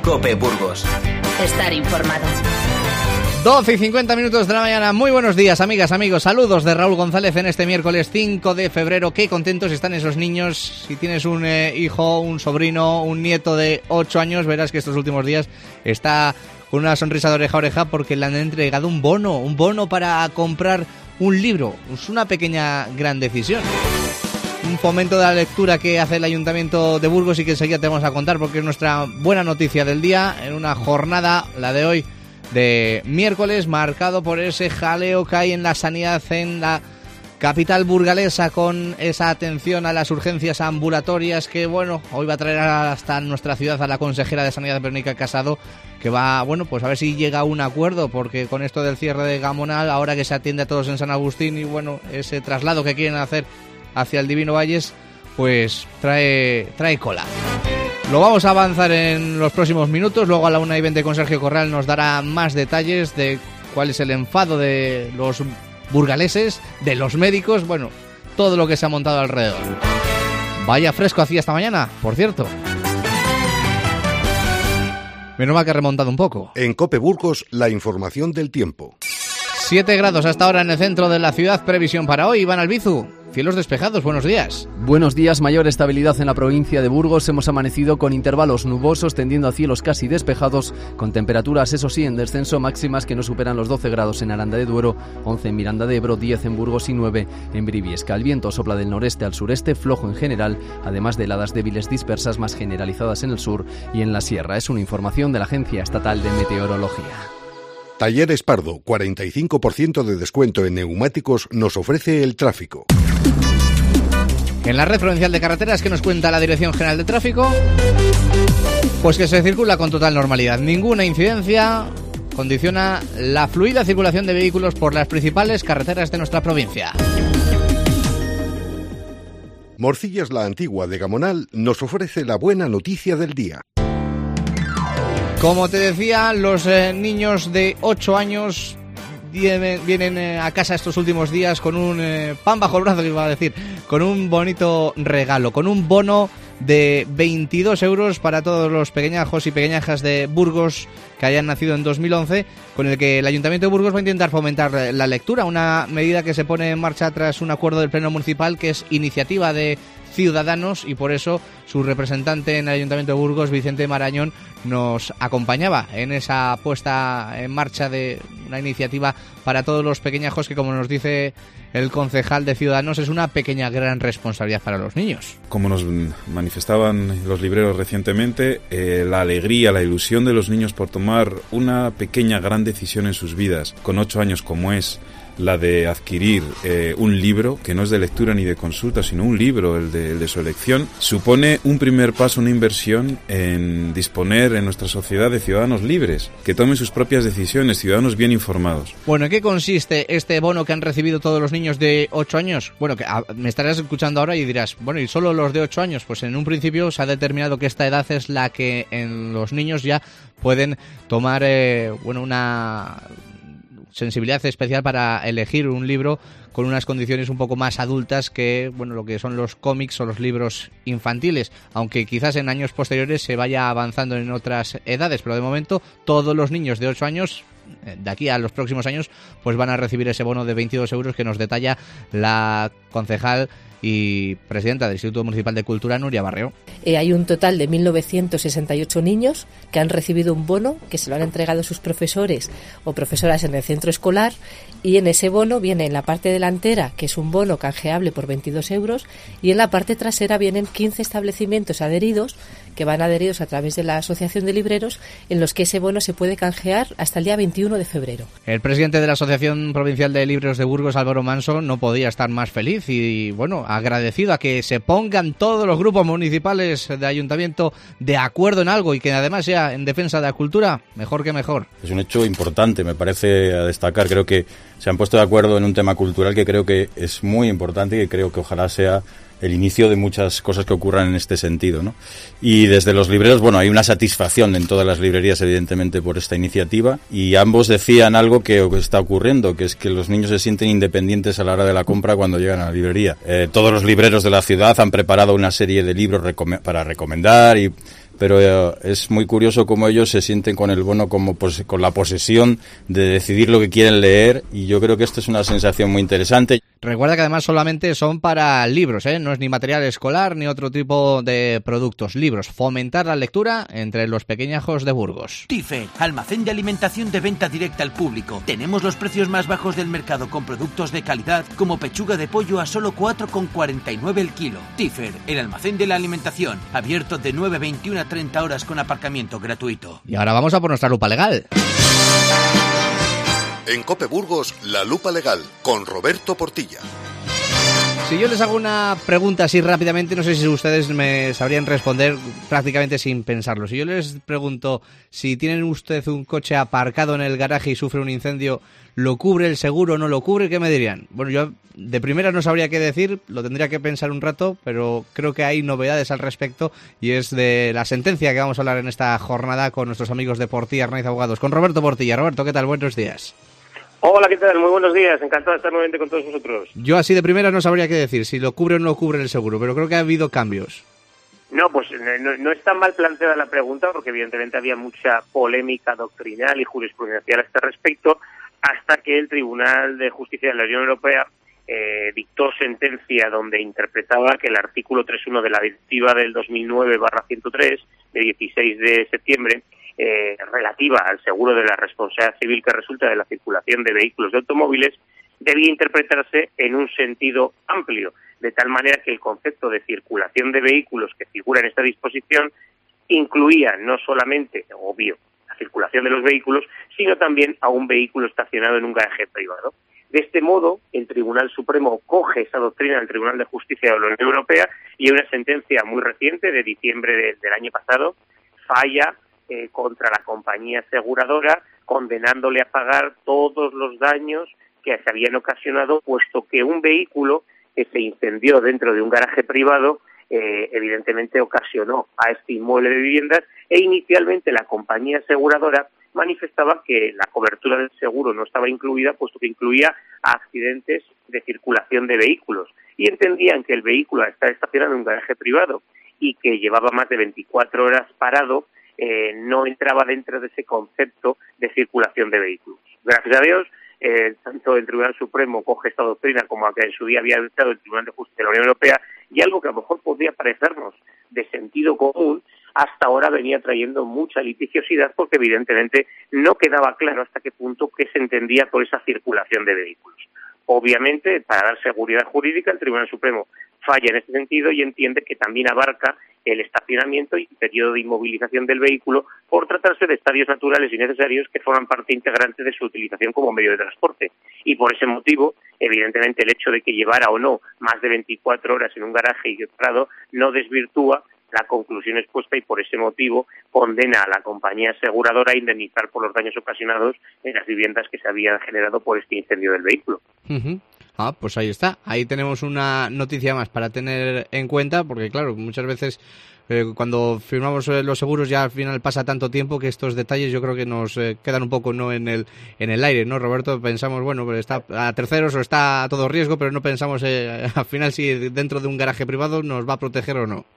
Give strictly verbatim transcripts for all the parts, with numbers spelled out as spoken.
COPE Burgos. Estar informado. doce y cincuenta minutos de la mañana. Muy buenos días, amigas, amigos. Saludos de Raúl González en este miércoles cinco de febrero. Qué contentos están esos niños. Si tienes un eh, hijo, un sobrino, un nieto de ocho años, verás que estos últimos días está con una sonrisa de oreja a oreja porque le han entregado un bono, un bono para comprar un libro. Es una pequeña gran decisión. Un fomento de la lectura que hace el Ayuntamiento de Burgos y que enseguida te vamos a contar porque es nuestra buena noticia del día en una jornada, la de hoy, de miércoles, marcado por ese jaleo que hay en la sanidad en la capital burgalesa, con esa atención a las urgencias ambulatorias que, bueno, hoy va a traer hasta nuestra ciudad a la consejera de Sanidad, Verónica Casado, que va, bueno, pues a ver si llega a un acuerdo, porque con esto del cierre de Gamonal, ahora que se atiende a todos en San Agustín y, bueno, ese traslado que quieren hacer hacia el Divino Valles, pues trae, trae cola. Lo vamos a avanzar en los próximos minutos. Luego a la una y veinte con Sergio Corral nos dará más detalles de cuál es el enfado de los burgaleses, de los médicos, bueno, todo lo que se ha montado alrededor. Vaya fresco hacía esta mañana, por cierto. Menos mal que ha remontado un poco. En COPE Burgos, la información del tiempo. siete grados hasta ahora en el centro de la ciudad. Previsión para hoy, Iván Albizu. Cielos despejados, buenos días. Buenos días, mayor estabilidad en la provincia de Burgos. Hemos amanecido con intervalos nubosos tendiendo a cielos casi despejados, con temperaturas, eso sí, en descenso, máximas que no superan los doce grados en Aranda de Duero, once en Miranda de Ebro, diez en Burgos y nueve en Briviesca. El viento sopla del noreste al sureste, flojo en general, además de heladas débiles dispersas más generalizadas en el sur y en la sierra. Es una información de la Agencia Estatal de Meteorología. Talleres Pardo, cuarenta y cinco por ciento de descuento en neumáticos nos ofrece el tráfico. En la red provincial de carreteras, ¿qué nos cuenta la Dirección General de Tráfico? Pues que se circula con total normalidad. Ninguna incidencia condiciona la fluida circulación de vehículos por las principales carreteras de nuestra provincia. Morcillas la Antigua de Gamonal nos ofrece la buena noticia del día. Como te decía, los eh, niños de ocho años vienen, vienen eh, a casa estos últimos días con un eh, pan bajo el brazo, que iba a decir, con un bonito regalo, con un bono de veintidós euros para todos los pequeñajos y pequeñajas de Burgos que hayan nacido en dos mil once, con el que el Ayuntamiento de Burgos va a intentar fomentar la lectura, una medida que se pone en marcha tras un acuerdo del Pleno Municipal que es iniciativa de Ciudadanos, y por eso su representante en el Ayuntamiento de Burgos, Vicente Marañón, nos acompañaba en esa puesta en marcha de una iniciativa para todos los pequeñajos que, como nos dice el concejal de Ciudadanos, es una pequeña gran responsabilidad para los niños. Como nos manifestaban los libreros recientemente, eh, la alegría, la ilusión de los niños por tomar una pequeña gran decisión en sus vidas, con ocho años, como es la de adquirir eh, un libro, que no es de lectura ni de consulta, sino un libro, el de, el de su elección, supone un primer paso, una inversión en disponer en nuestra sociedad de ciudadanos libres, que tomen sus propias decisiones, ciudadanos bien informados. Bueno, ¿en qué consiste este bono que han recibido todos los niños de ocho años? Bueno, que a, me estarás escuchando ahora y dirás, bueno, ¿y solo los de ocho años? Pues en un principio se ha determinado que esta edad es la que en los niños ya pueden tomar, eh, bueno, una sensibilidad especial para elegir un libro con unas condiciones un poco más adultas que, bueno, lo que son los cómics o los libros infantiles, aunque quizás en años posteriores se vaya avanzando en otras edades, pero de momento todos los niños de ocho años, de aquí a los próximos años, pues van a recibir ese bono de veintidós euros que nos detalla la concejal y presidenta del Instituto Municipal de Cultura, Nuria Barrio. Eh, hay un total de mil novecientos sesenta y ocho niños que han recibido un bono, que se lo han entregado sus profesores o profesoras en el centro escolar, y en ese bono viene en la parte delantera, que es un bono canjeable por veintidós euros, y en la parte trasera vienen quince establecimientos adheridos, que van adheridos a través de la Asociación de Libreros, en los que ese bono se puede canjear hasta el día veintiuno de febrero. El presidente de la Asociación Provincial de Libreros de Burgos, Álvaro Manso, no podía estar más feliz y, bueno, agradecido a que se pongan todos los grupos municipales de ayuntamiento de acuerdo en algo y que además sea en defensa de la cultura, mejor que mejor. Es un hecho importante, me parece a destacar. Creo que se han puesto de acuerdo en un tema cultural que creo que es muy importante y que creo que ojalá sea el inicio de muchas cosas que ocurran en este sentido, ¿no? Y desde los libreros, bueno, hay una satisfacción en todas las librerías, evidentemente, por esta iniciativa, y ambos decían algo que está ocurriendo, que es que los niños se sienten independientes a la hora de la compra cuando llegan a la librería. Eh, todos los libreros de la ciudad han preparado una serie de libros recom- para recomendar y pero eh, es muy curioso cómo ellos se sienten con el bono como pos- con la posesión de decidir lo que quieren leer, y yo creo que esto es una sensación muy interesante. Recuerda que además solamente son para libros, ¿eh? No es ni material escolar ni otro tipo de productos. Libros, fomentar la lectura entre los pequeñajos de Burgos. Tifer, almacén de alimentación de venta directa al público. Tenemos los precios más bajos del mercado con productos de calidad como pechuga de pollo a solo cuatro con cuarenta y nueve el kilo. Tifer, el almacén de la alimentación, abierto de nueve veintiuno a treinta horas con aparcamiento gratuito. Y ahora vamos a por nuestra lupa legal. En COPE Burgos, La Lupa Legal, con Roberto Portilla. Si yo les hago una pregunta así rápidamente, no sé si ustedes me sabrían responder prácticamente sin pensarlo. Si yo les pregunto si tienen usted un coche aparcado en el garaje y sufre un incendio, ¿lo cubre el seguro o no lo cubre? ¿Qué me dirían? Bueno, yo de primera no sabría qué decir, lo tendría que pensar un rato, pero creo que hay novedades al respecto y es de la sentencia que vamos a hablar en esta jornada con nuestros amigos de Portilla Arnaiz Abogados, con Roberto Portilla. Roberto, ¿qué tal? Buenos días. Hola, ¿qué tal? Muy buenos días. Encantado de estar nuevamente con todos vosotros. Yo así de primera no sabría qué decir, si lo cubre o no lo cubre el seguro, pero creo que ha habido cambios. No, pues no, no está mal planteada la pregunta, porque evidentemente había mucha polémica doctrinal y jurisprudencial a este respecto, hasta que el Tribunal de Justicia de la Unión Europea eh, dictó sentencia donde interpretaba que el artículo tres punto uno de la Directiva del dos mil nueve barra ciento tres, de dieciséis de septiembre, Eh, relativa al seguro de la responsabilidad civil que resulta de la circulación de vehículos de automóviles, debía interpretarse en un sentido amplio, de tal manera que el concepto de circulación de vehículos que figura en esta disposición incluía no solamente, obvio, la circulación de los vehículos, sino también a un vehículo estacionado en un garaje privado. De este modo, el Tribunal Supremo coge esa doctrina del Tribunal de Justicia de la Unión Europea y en una sentencia muy reciente, de diciembre de, del año pasado, falla Eh, contra la compañía aseguradora, condenándole a pagar todos los daños que se habían ocasionado, puesto que un vehículo que se incendió dentro de un garaje privado eh, evidentemente ocasionó a este inmueble de viviendas, e inicialmente la compañía aseguradora manifestaba que la cobertura del seguro no estaba incluida, puesto que incluía accidentes de circulación de vehículos, y entendían que el vehículo estaba estacionado en un garaje privado y que llevaba más de veinticuatro horas parado, Eh, no entraba dentro de ese concepto de circulación de vehículos. Gracias a Dios, eh, tanto el Tribunal Supremo coge esta doctrina como la que en su día había dictado el Tribunal de Justicia de la Unión Europea, y algo que a lo mejor podría parecernos de sentido común, hasta ahora venía trayendo mucha litigiosidad, porque evidentemente no quedaba claro hasta qué punto qué se entendía por esa circulación de vehículos. Obviamente, para dar seguridad jurídica, el Tribunal Supremo falla en este sentido y entiende que también abarca el estacionamiento y el periodo de inmovilización del vehículo, por tratarse de estadios naturales y necesarios que forman parte integrante de su utilización como medio de transporte. Y por ese motivo, evidentemente, el hecho de que llevara o no más de veinticuatro horas en un garaje y parado no desvirtúa la conclusión expuesta, y por ese motivo condena a la compañía aseguradora a indemnizar por los daños ocasionados en las viviendas que se habían generado por este incendio del vehículo. Uh-huh. Ah, pues ahí está. Ahí tenemos una noticia más para tener en cuenta, porque claro, muchas veces eh, cuando firmamos eh, los seguros ya al final pasa tanto tiempo que estos detalles yo creo que nos eh, quedan un poco no en el en el aire, ¿no, Roberto? Pensamos, bueno, pues está a terceros o está a todo riesgo, pero no pensamos eh, al final si dentro de un garaje privado nos va a proteger o no.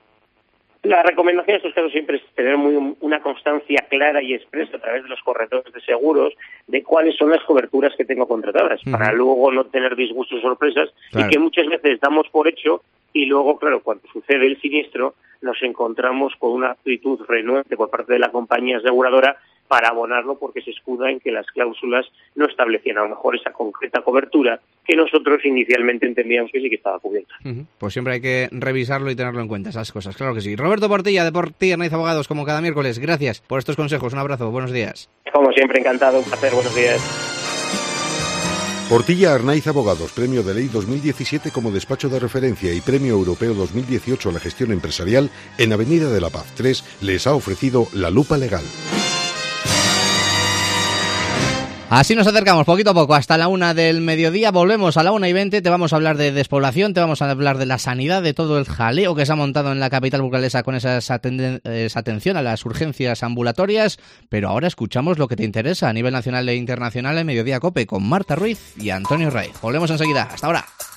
La recomendación en estos casos siempre es tener muy, una constancia clara y expresa a través de los corredores de seguros de cuáles son las coberturas que tengo contratadas, uh-huh, para luego no tener disgustos o sorpresas, claro, y que muchas veces damos por hecho y luego, claro, cuando sucede el siniestro nos encontramos con una actitud renuente por parte de la compañía aseguradora para abonarlo, porque se escuda en que las cláusulas no establecían a lo mejor esa concreta cobertura que nosotros inicialmente entendíamos que sí que estaba cubierta. Uh-huh. Pues siempre hay que revisarlo y tenerlo en cuenta, esas cosas, claro que sí. Roberto Portilla, de Portilla Arnaiz Abogados, como cada miércoles, gracias por estos consejos, un abrazo, buenos días. Como siempre, encantado, un placer, buenos días. Portilla Arnaiz Abogados, Premio de Ley dos mil diecisiete como despacho de referencia y Premio Europeo dos mil dieciocho a la gestión empresarial, en Avenida de la Paz tres, les ha ofrecido La Lupa Legal. Así nos acercamos poquito a poco hasta la una del mediodía, volvemos a la una y veinte, te vamos a hablar de despoblación, te vamos a hablar de la sanidad, de todo el jaleo que se ha montado en la capital burgalesa con esa, atenden- esa atención a las urgencias ambulatorias, pero ahora escuchamos lo que te interesa a nivel nacional e internacional en Mediodía COPE con Marta Ruiz y Antonio Rey. Volvemos enseguida, hasta ahora.